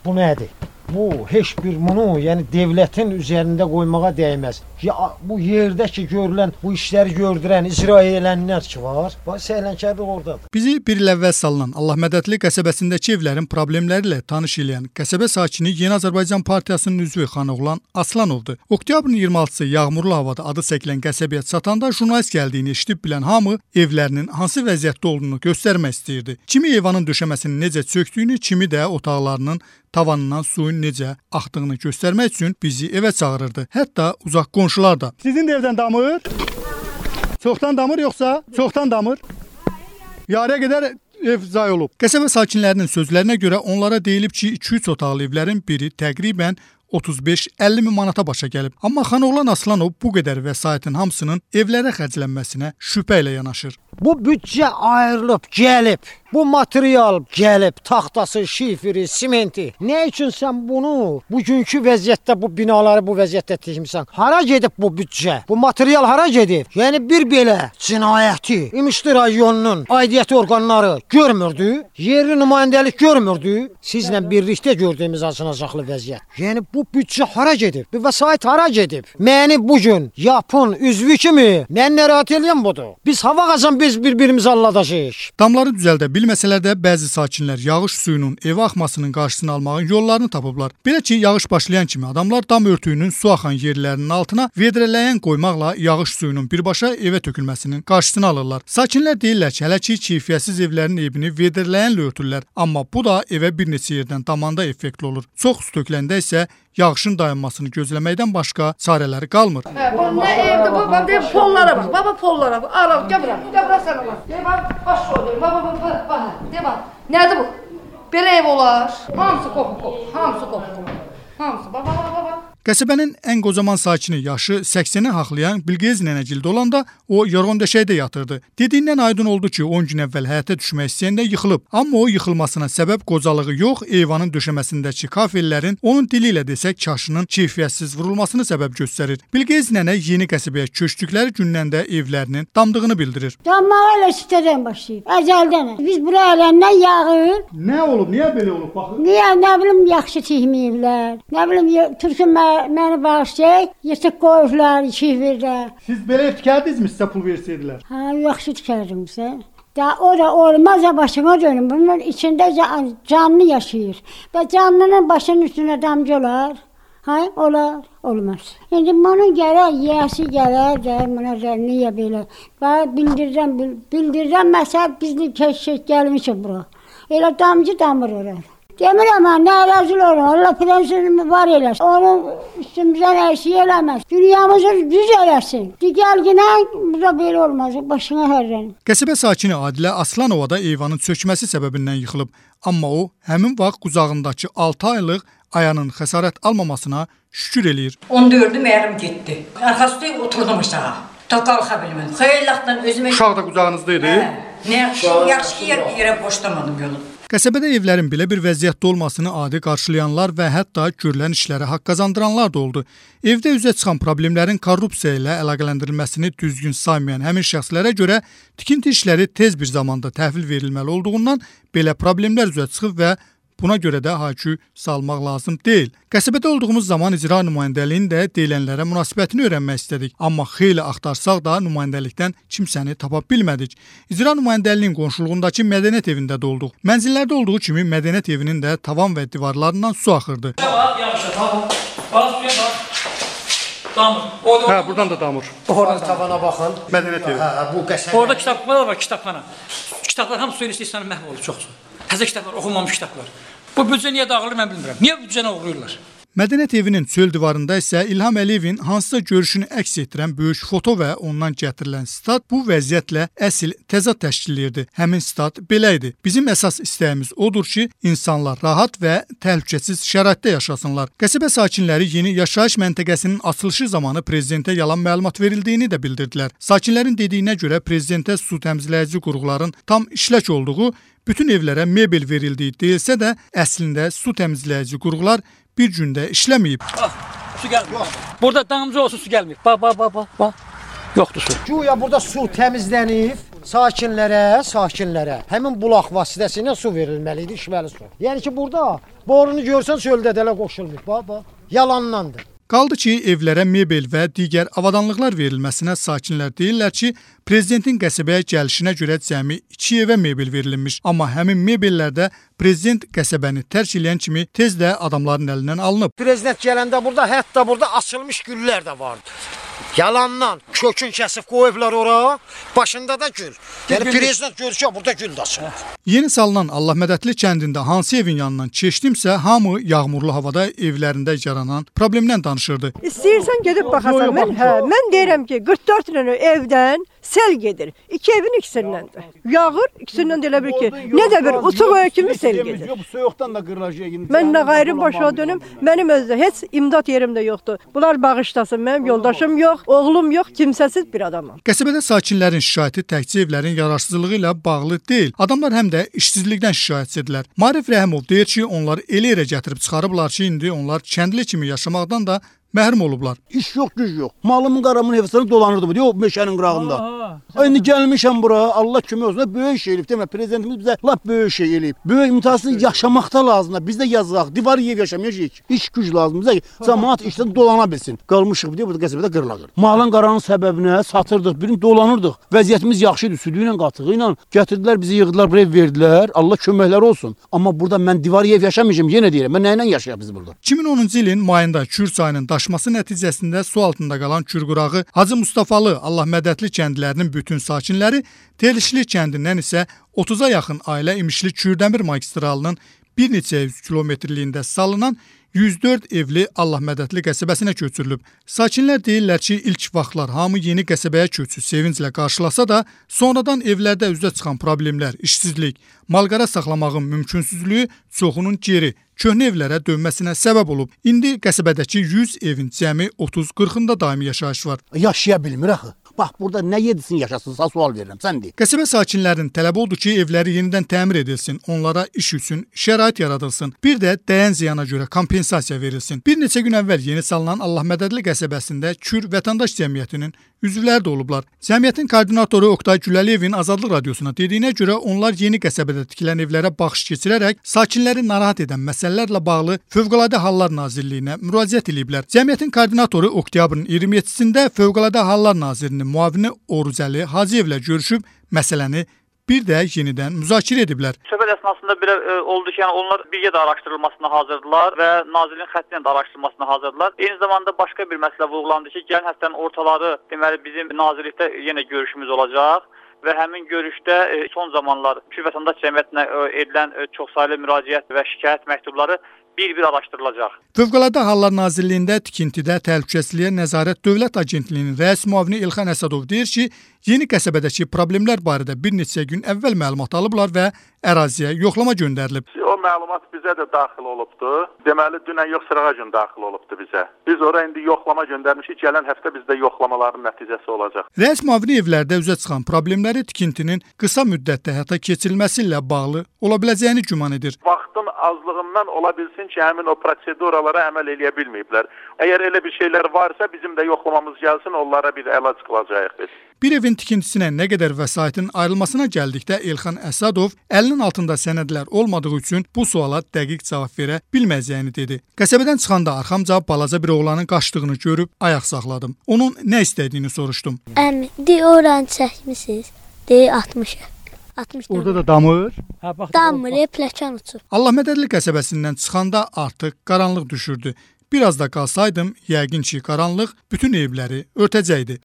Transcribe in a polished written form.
Bu nədir? Bu heç bir bunu, yəni devlətin üzərində qoymağa dəyməz. Bu yerdə ki görülən, bu işləri gördürən, icra edilənlər ki var, səhlənkarlıq oradadır. Bizi bir il əvvəl salınan Allahmədədli qəsəbəsindəki evlərin problemləri ilə tanış edən qəsəbə sakini Yeni Azərbaycan Partiyasının üzvü Xanoğlan Aslanovdur. Oktyabrın 26-sı yağmurlu havada adı çəkilən qəsəbəyə çatanda jurnalist gəldiyini eşidib bilən hamı evlərinin hansı vəziyyətdə olduğunu göstərmək istəyirdi. Kimi eyvanın döşəməsinin necə çökdüyünü, kimi də otaqlarının tavanından suyun necə axdığını göstərmək üçün bizi evə çağırırdı. Hətta uzaq qonşular da. Sizin də evdən damır? Çoxdan damır yoxsa? Çoxdan damır. Yarıya qədər ev zay olub. Qəsəbə sakinlərinin sözlərinə görə onlara deyilib ki, 2-3 otaqlı evlərin biri təqribən 35-50 min manata başa gəlib. Amma Xanoğlan Aslanov bu qədər vəsaitin hamısının evlərə xərclənməsinə şübhə ilə yanaşır. Bu büdcə ayrılıb, gəlib. Bu material gəlib, taxtası, şifiri, simenti. Nə üçün sən bunu bugünkü vəziyyətdə bu binaları bu vəziyyətdə tikmisən? Hara gedib bu büdcə? Bu material hara gedib? Yəni bir belə cinayəti İmişli rayonunun aidiyyəti orqanları görmürdü, yerli nümayəndəlik görmürdü. Sizlə birlikdə gördüyümüz açılacaqlı vəziyyət. Yəni bu büdcə hara gedib? Bu vəsait hara gedib? Məni bugün yapın üzvü kimi mən narahat eləyəm budur. Biz hava qazan biz bir-birimizi alladacağıq. Damları düzəldə bilməsələr də bəzi sakinlər yağış suyunun evə axmasının qarşısını almağın yollarını tapıblar. Belə ki, yağış başlayan kimi adamlar dam örtüyünün su axan yerlərinin altına vedrələyən qoymaqla yağış suyunun birbaşa evə tökülməsinin qarşısını alırlar. Sakinlər deyirlər ki, hələ ki keyfiyyətsiz evlərin evini vedrələyənlə örtürlər. Amma bu da evə bir neçə yerdən damanda effektli olur. Çox su töküləndə isə yağışın dayanmasını gözləməkdən başqa çarələri qalmır. Bu nə evdir bu? Bax, pollara bax. Baba pollara bax. Ara, gəbra sən ola. Bax, baş ol. Bax. De bax. Nədir bu? Belə ev olar. Hamısı qopub. Hamısı. Bax. Qəsəbənin ən qocaman sakini yaşı 80-i haqlayan Bilqeyz nənəcildə olanda o yorğan döşəkdə yatırdı. Dediyindən aydın oldu ki, 10 gün əvvəl həyətə düşmək istəyəndə yıxılıb. Amma o yıxılmasına səbəb qocalığı yox, eyvanın döşəməsindəki kafellərin onun dili ilə desək kaşının keyfiyyətsiz vurulmasını səbəb göstərir. Bilqeyz nənə yeni qəsəbəyə köçdükləri gündən də evlərinin damdığını bildirir. Dammağı elə sitədən başlayıb, əzəldən. Biz bura ələndən yağır. Nə olub, niyə belə olub? Baxın. Niyə, nə bilim, yaxşı tikməyiblər. Nə bilim, Türkün məni bağışlayıb, yırtıq qoyublar, şifirlər. Siz belə ev tikərdinizmi, sizə pul versəydilər? Hə, yaxşı tikərdim sizə. O da olmaz, başına dönüm. Bunun içində canlı yaşayır. Və canlının başının üstünə damcı olar. Hə, olar, olmaz. İndi bunun gərək, yiyəsi gələr də, buna da niyə belə? Bildirirəm, məsəl bizli keşək gəlmişəm bura. Elə damcı damır olar. Demirəm mən, nə rəzil olur, Allah prensizmi var eləsin. Onun üstümüzdən əşi eləməz. Dünyamızı düz eləsin. Digərginən, bu da belə olmaz, başına hərrən. Qəsəbə sakini Adilə Aslanova da eyvanın çökməsi səbəbindən yıxılıb. Amma o, həmin vaxt qucağındakı 6 aylıq ayağının xəsarət almamasına şükür eləyir. 14-ü məhrum getdi. Arxası oturdum aşağı. Ta qalxa bilmədim. Xeyli vaxtdan özümə... Uşaq da qucağınızdaydı? Yaxşı ki, yerə boşlamadım yolu. Qəsəbədə evlərin belə bir vəziyyətdə olmasını adi qarşılayanlar və hətta görülən işlərə haqq qazandıranlar da oldu. Evdə üzə çıxan problemlərin korrupsiya ilə əlaqələndirilməsini düzgün saymayan həmin şəxslərə görə tikinti işləri tez bir zamanda təhvil verilməli olduğundan belə problemlər üzə çıxıb və buna görə də hakü salmaq lazım deyil. Qəsəbədə olduğumuz zaman icra nümayəndəliyinin də deyilənlərə münasibətini öyrənmək istədik. Amma xeyli axtarsaq da nümayəndəlikdən kimsəni tapa bilmədik. İcra nümayəndəliyinin qonşuluğundakı mədəniyyət evində də olduq. Mənzillərdə olduğu kimi mədəniyyət evinin də tavan və divarlarından su axırdı. Hə, buradan da damır. Oradan tavana baxın. Mədəniyyət evi. Hə, bu qəsəbə. Orada kitablar var, kitabxana. Kitablar hamısı suyun istəyirsən məhv olur, çoxsu. Təzə kitablar, oxunmamış kitablar. Bu büdcə niyə dağılır, mən bilmirəm. Niyə büdcəni uğrayırlar? Mədəniyyət evinin çöl divarında isə İlham Əliyevin hansısa görüşünü əks etdirən böyük foto və ondan gətirilən sitat bu vəziyyətlə əsl təzad təşkil edirdi. Həmin sitat belə idi. Bizim əsas istəyimiz odur ki, insanlar rahat və təhlükəsiz şəraitdə yaşasınlar. Qəsəbə sakinləri yeni yaşayış məntəqəsinin açılışı zamanı prezidentə yalan məlumat verildiyini də bildirdilər. Sakinlərin dediyinə görə prezidentə su təmizləyici qurğuların tam işlək olduğu, bütün evlərə mebel verildiyi deyilsə də, əslində su təmizləyici qurğular bir gündə işləməyib. Su gəlmir. Burada damcı olsun su gəlmir. Bax. Yoxdur su. Güya burada su təmizlənib, sakinlərə həmin bulaq vasitəsilə su verilməli idi, içməli su. Yəni ki, burada borunu görsən çöldədələ qoşulmur. Bax, yalanlandır. Qaldı ki, evlərə mebel və digər avadanlıqlar verilməsinə sakinlər deyirlər ki, prezidentin qəsəbəyə gəlişinə görə cəmi 2 evə mebel verilmiş. Amma həmin mebellərdə prezident qəsəbəni tərk edən kimi tez də adamların əlindən alınıb. Prezident gələndə hətta burada açılmış güllər də vardı. Yalandan kökün kəsib qoyublar ora, başında da gül. Yəni prezident görsə burada gül də açılır. Yeni salınan Allahmədətli kəndində hansı evin yanından keçdimsə, hamı yağmurlu havada evlərində yaranan problemdən danışırdı. İstəyirsən gedib baxasan. Mən deyirəm ki, 44 dənə evdən sel gedir. 2 evin ikisindəndir. Yağır, ikisindən də elə bir ki, nə də bir uçuq öyə kimi sel gedir. Bu soyuqdan da qırılacaq indi. Mən nə qayırım başa dönüm, mənim özdə heç imdad yerim də yoxdur. Bunlar bağışlasın, mənim yoldaşım yox, oğlum yox, kimsəsiz bir adamam. Qəsəbədə sakinlərin şikayəti təkcə evlərin yararsızlığı ilə bağlı deyil. Adamlar həm də işsizlikdən şikayətçidirlər. Marif Rəhimov deyir ki, onları elə yerə gətirib çıxarıblar ki, indi onlar kəndli kimi yaşamaqdan da məhrum olublar. İş yox, güc yox. Malımın, qaramın hevsini dolanırdı bu, o meşənin qırağında. İndi gəlmişəm bura, Allah kömək olsun, böyük şey eləyib. Demə, prezidentimiz bizə lap böyük şey eləyib. Böyük imtihanı yaşamaqda lazımdır. Biz də yazaq, divar yev yaşamayacaq. İş güc lazım bizə ki, cəmaət işdən dolana bilsin. Qalmışıq deyə burada qəsəbədə qırılır. Malın qaranın səbəbinə satırdıq, birini dolanırdıq. Vəziyyətimiz yaxşı idi, südü ilə, qatığı ilə. Gətirdilər, bizi yığdılar, buraya verdilər. Allah köməkləri olsun. Amma burada mən divar yev yaşamayacağım, yenə deyirəm. Mən nə ilə yaşayaq biz burada? 2010-cu ilin mayında Kür çayının daşması nəticəsində su altında qalan Kürqurağı Hacı Mustafalı, Allahmədətli kəndlərinin bütün sakinləri, Telişli kəndindən isə 30-a yaxın ailə İmişli Kürdəmir magistralının bir neçə 100 kilometrliyində salınan 104 evli Allahmədətli qəsəbəsinə köçürülüb. Sakinlər deyirlər ki, ilk vaxtlar hamı yeni qəsəbəyə köçü sevinclə qarşılasa da, sonradan evlərdə üzə çıxan problemlər, işsizlik, malqara saxlamağın mümkünsüzlüyü çoxunun geri, köhnə evlərə dönməsinə səbəb olub. İndi qəsəbədəki 100 evin cəmi 30-40-ında daimi yaşayış var. Yaşaya bilmir axı. Bax, burada nə yedisin yaşasın, sağ sual verirəm, sən deyil. Qəsəbə sakinlərinin tələbi odur ki, evləri yenidən təmir edilsin, onlara iş üçün şərait yaradılsın, bir də dəyən ziyana görə kompensasiya verilsin. Bir neçə gün əvvəl yeni salınan Allahmədətli qəsəbəsində Kür vətəndaş cəmiyyətinin üzvləri də olublar. Cəmiyyətin koordinatoru Oqtay Güləliyevin Azadlıq Radiosuna dediyinə görə onlar yeni qəsəbədə tikilən evlərə baxış keçirərək sakinləri narahat edən məsələlərlə bağlı Fövqəladə Hallar Nazirliyinə müraciət ediblər. Cəmiyyətin koordinatoru oktyabrın 27-sində Fövqəladə Hallar Nazirinin müavini Orucəli Hacıyevlə görüşüb məsələni bir də yenidən müzakirə ediblər. Söhbət əsnasında belə oldu ki, yəni onlar birgə də araşdırılmasına hazırdılar və nazirliyin xətti ilə də araşdırılmasına hazırdılar. Eyni zamanda başqa bir məsələ vurğulandı ki, gələn həftənin ortaları deməli bizim nazirlikdə yenə görüşümüz olacaq və həmin görüşdə son zamanlar Kür vətəndaş cəmiyyətinə edilən çoxsaylı müraciət və şikayət məktubları bir-bir araşdırılacaq. Fövqəladə Hallar Nazirliyində tikintidə təhlükəsizliyə nəzarət Dövlət Agentliyinin rəis müavini İlxan Əsədov deyir ki, yeni qəsəbədəki problemlər barədə bir neçə gün əvvəl məlumat alıblar və əraziyə yoxlama göndərilib. O məlumat bizə də daxil olubdu. Deməli, dünən yox, sırağa gün daxil olubdu bizə. Biz ora indi yoxlama göndərmişik. Gələn həftə bizdə yoxlamaların nəticəsi olacaq. Rəis müavini evlərdə üzə çıxan problemləri tikintinin qısa müddətdə həyata keçirilməsi ilə bağlı ola biləcəyini güman edir. Vaxtın azlığından ola bilsin ki, həmin o proseduralara əməl eləyə bilməyiblər. Əgər elə bir şeylər varsa, bizim də yoxlamamız gəlsin, onlara bir əlac qılacağıq biz. Bir evin tikintisinə nə qədər vəsaitin ayrılmasına gəldikdə Elxan Əsədov əlinin altında sənədlər olmadığı üçün bu suala dəqiq cavab verə bilməyəcəyini dedi. Qəsəbədən çıxanda arxamca balaca bir oğlanın qaçdığını görüb ayaq saxladım. Onun nə istədiyini soruşdum. Əmi, oranı çəkmisiniz. 60. Orada da damır. Damır, pləkan uçur. Allahmədətli qəsəbəsindən çıxanda artıq qaranlıq düşürdü. Biraz da qalsaydım, yəqin ki, qaranlıq bütün evləri örtəcəkdi.